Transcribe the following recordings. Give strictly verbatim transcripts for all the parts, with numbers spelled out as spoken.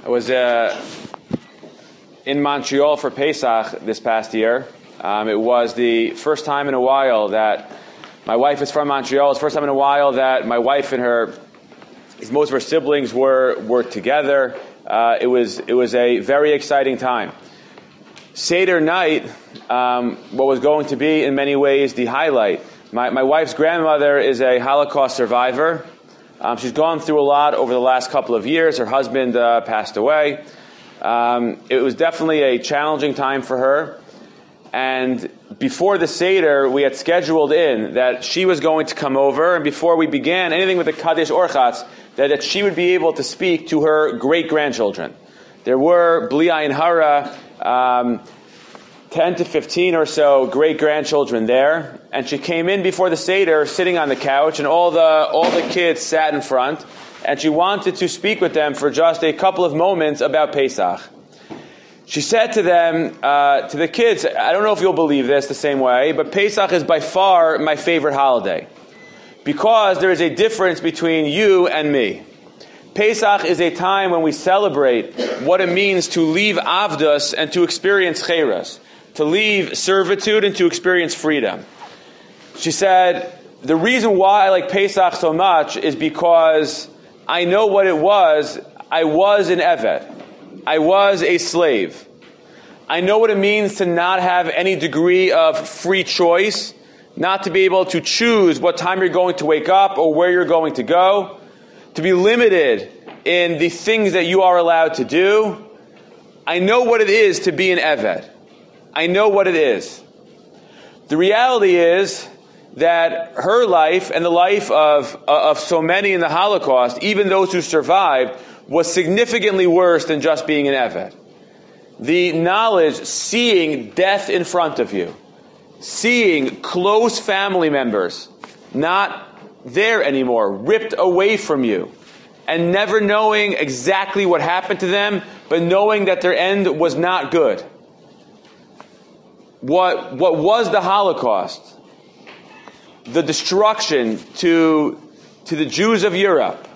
I was uh, in Montreal for Pesach this past year. Um, it was the first time in a while that my wife is from Montreal. It's the first time in a while that my wife and her, most of her siblings were were together. Uh, it was it was a very exciting time. Seder night, um, what was going to be in many ways the highlight. My, my wife's grandmother is a Holocaust survivor. Um, she's gone through a lot over the last couple of years. Her husband uh, passed away. Um, it was definitely a challenging time for her. And before the Seder, we had scheduled in that she was going to come over, and before we began anything with the Kaddish Orchatz, that, that she would be able to speak to her great-grandchildren. There were, Bli Ayin Hara, um, ten to fifteen or so great-grandchildren there, and she came in before the Seder sitting on the couch, and all the all the kids sat in front, and she wanted to speak with them for just a couple of moments about Pesach. She said to them, uh, to the kids, I don't know if you'll believe this the same way, but Pesach is by far my favorite holiday, because there is a difference between you and me. Pesach is a time when we celebrate what it means to leave Avdus and to experience Cheiras, to leave servitude and to experience freedom. She said, the reason why I like Pesach so much is because I know what it was. I was an Eved. I was a slave. I know what it means to not have any degree of free choice, not to be able to choose what time you're going to wake up or where you're going to go, to be limited in the things that you are allowed to do. I know what it is to be an Eved. I know what it is. The reality is that her life and the life of, of so many in the Holocaust, even those who survived, was significantly worse than just being an Eved. The knowledge, seeing death in front of you, seeing close family members not there anymore, ripped away from you, and never knowing exactly what happened to them, but knowing that their end was not good. What, what was the Holocaust? The destruction to, to the Jews of Europe.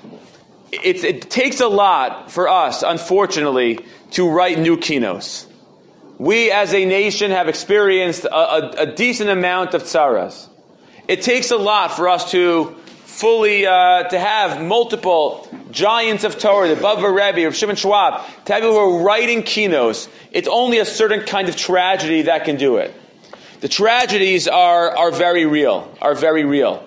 It, it takes a lot for us, unfortunately, to write new kinos. We as a nation have experienced a, a, a decent amount of tsaras. It takes a lot for us to fully, uh, to have multiple giants of Torah, the Bava Rebbe, or Shimon Schwab, to have people who are writing kinos. It's only a certain kind of tragedy that can do it. The tragedies are, are very real, are very real.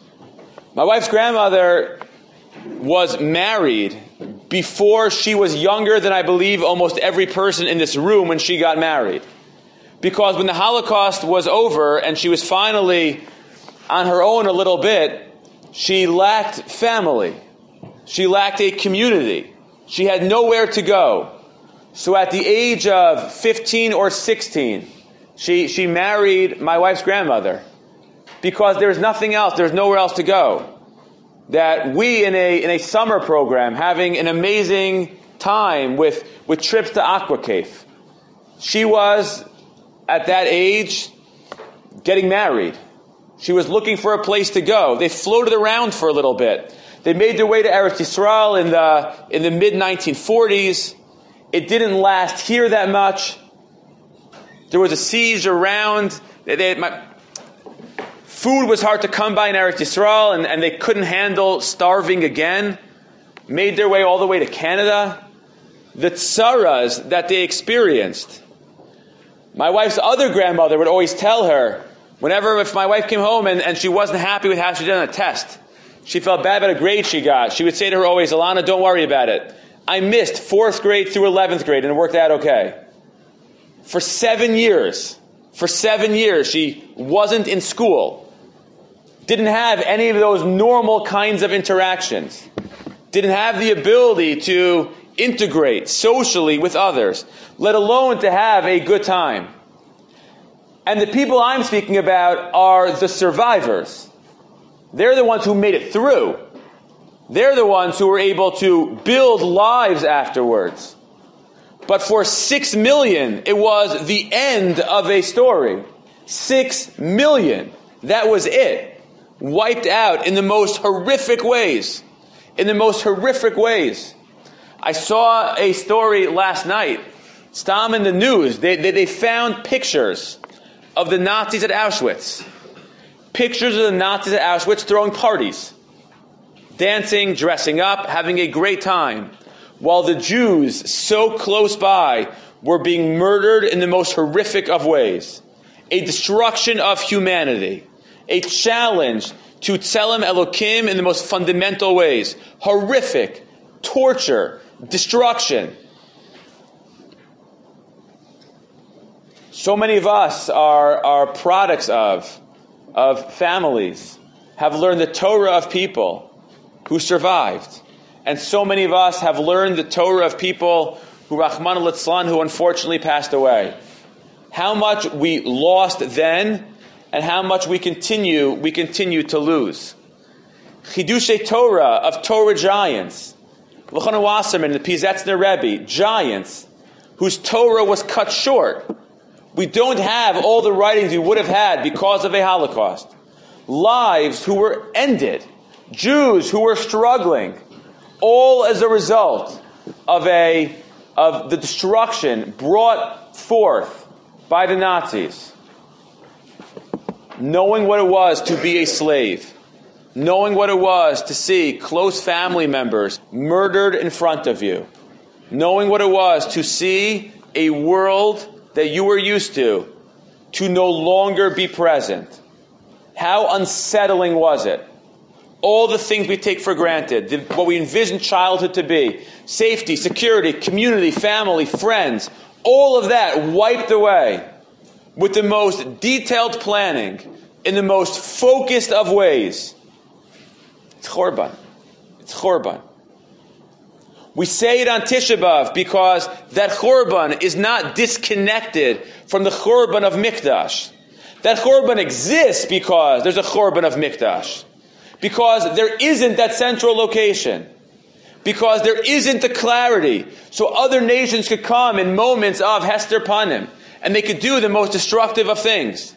My wife's grandmother was married before she was younger than I believe almost every person in this room when she got married. Because when the Holocaust was over and she was finally on her own a little bit, she lacked family. She lacked a community. She had nowhere to go. So at the age of fifteen or sixteen, she, she married my wife's grandmother. Because there's nothing else, there's nowhere else to go. That we in a in a summer program, having an amazing time with, with trips to Aqua Cave. She was, at that age, getting married. She was looking for a place to go. They floated around for a little bit. They made their way to Eretz Yisrael in the in the mid nineteen forties. It didn't last here that much. There was a siege around. They, they, my, Food was hard to come by in Eretz Yisrael, and, and they couldn't handle starving again. Made their way all the way to Canada. The tsaras that they experienced. My wife's other grandmother would always tell her, whenever if my wife came home and, and she wasn't happy with how she did on a test, she felt bad about a grade she got, she would say to her always, Alana, don't worry about it. I missed fourth grade through eleventh grade, and it worked out okay. For seven years, for seven years, she wasn't in school. Didn't have any of those normal kinds of interactions. Didn't have the ability to integrate socially with others, let alone to have a good time. And the people I'm speaking about are the survivors. They're the ones who made it through. They're the ones who were able to build lives afterwards. But for six million, it was the end of a story. Six million. That was it. Wiped out in the most horrific ways. In the most horrific ways. I saw a story last night, Stam in the news. They, they, they found pictures of the Nazis at Auschwitz. Pictures of the Nazis at Auschwitz throwing parties, dancing, dressing up, having a great time, while the Jews so close by were being murdered in the most horrific of ways. A destruction of humanity. A challenge to Tselem Elokim in the most fundamental ways. Horrific, torture, destruction. So many of us are, are products of, of families, have learned the Torah of people who survived. And so many of us have learned the Torah of people who, Rachmana litzlan, who unfortunately passed away. How much we lost then, and how much we continue we continue to lose. Chidushay Torah of Torah giants, L'chana Wasserman, the Pizetzner Rebbe, giants whose Torah was cut short. We don't have all the writings we would have had because of a Holocaust. Lives who were ended, Jews who were struggling, all as a result of a of the destruction brought forth by the Nazis. Knowing what it was to be a slave, knowing what it was to see close family members murdered in front of you, knowing what it was to see a world that you were used to, to no longer be present. How unsettling was it? All the things we take for granted, the, what we envision childhood to be, safety, security, community, family, friends, all of that wiped away with the most detailed planning, in the most focused of ways. It's Chorban. It's Chorban. We say it on Tisha B'Av because that Chorban is not disconnected from the Chorban of Mikdash. That Chorban exists because there's a Chorban of Mikdash. Because there isn't that central location. Because there isn't the clarity. So other nations could come in moments of Hester Panim. And they could do the most destructive of things.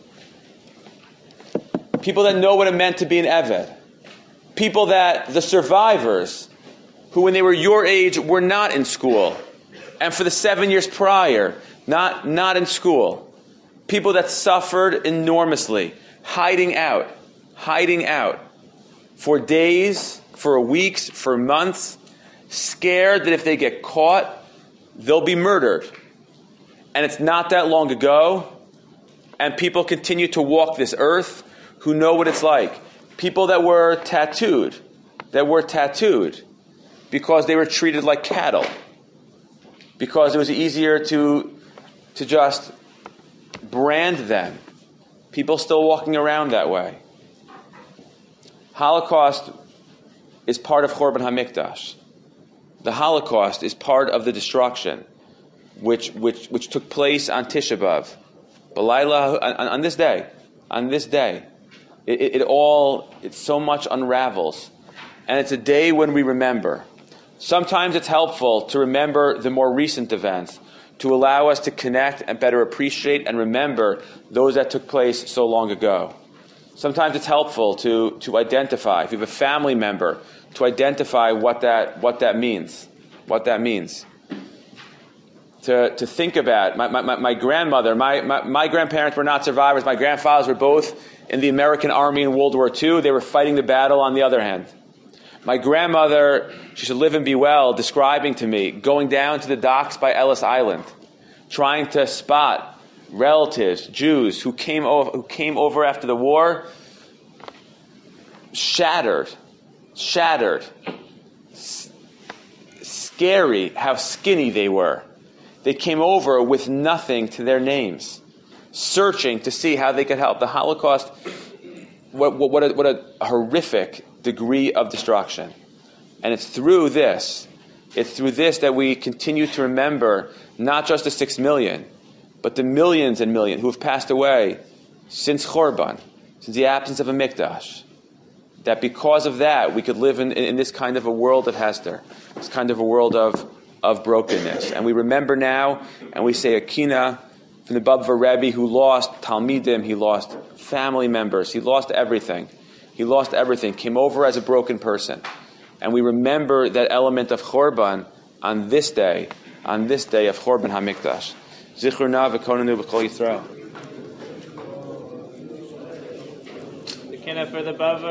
People that know what it meant to be an Eved. People that, the survivors, who when they were your age were not in school. And for the seven years prior, not, not in school. People that suffered enormously. Hiding out. Hiding out. For days, for weeks, for months. Scared that if they get caught, they'll be murdered. And it's not that long ago. And people continue to walk this earth who know what it's like. People that were tattooed. That were tattooed. Because they were treated like cattle. Because it was easier to, to just brand them. People still walking around that way. Holocaust is part of Chorban HaMikdash. The Holocaust is part of the destruction which which which took place on Tisha B'Av. B'layla, on, on this day. On this day. It, it, it all, it so much unravels. And it's a day when we remember. Sometimes it's helpful to remember the more recent events to allow us to connect and better appreciate and remember those that took place so long ago. Sometimes it's helpful to, to identify, if you have a family member, to identify what that what that means. What that means. To to think about, my, my, my grandmother, my, my, my grandparents were not survivors, my grandfathers were both in the American Army in World War Two. They were fighting the battle on the other hand. My grandmother, she should live and be well, describing to me, going down to the docks by Ellis Island, trying to spot relatives, Jews, who came over, who came over after the war, shattered, shattered, S- scary how skinny they were. They came over with nothing to their names, searching to see how they could help. The Holocaust, what, what, what, a, what a horrific degree of destruction. And it's through this, it's through this that we continue to remember not just the six million, but the millions and millions who have passed away since Chorban, since the absence of a Mikdash. That because of that, we could live in, in, in this kind of a world of Hester, this kind of a world of, of brokenness. And we remember now, and we say a kina from the Babva Rebbe who lost Talmidim, he lost family members, he lost everything. He lost everything, came over as a broken person. And we remember that element of Chorban on this day, on this day of Chorban HaMikdash. Zichruna v'konenu b'kol Yisrael. The for the Bava.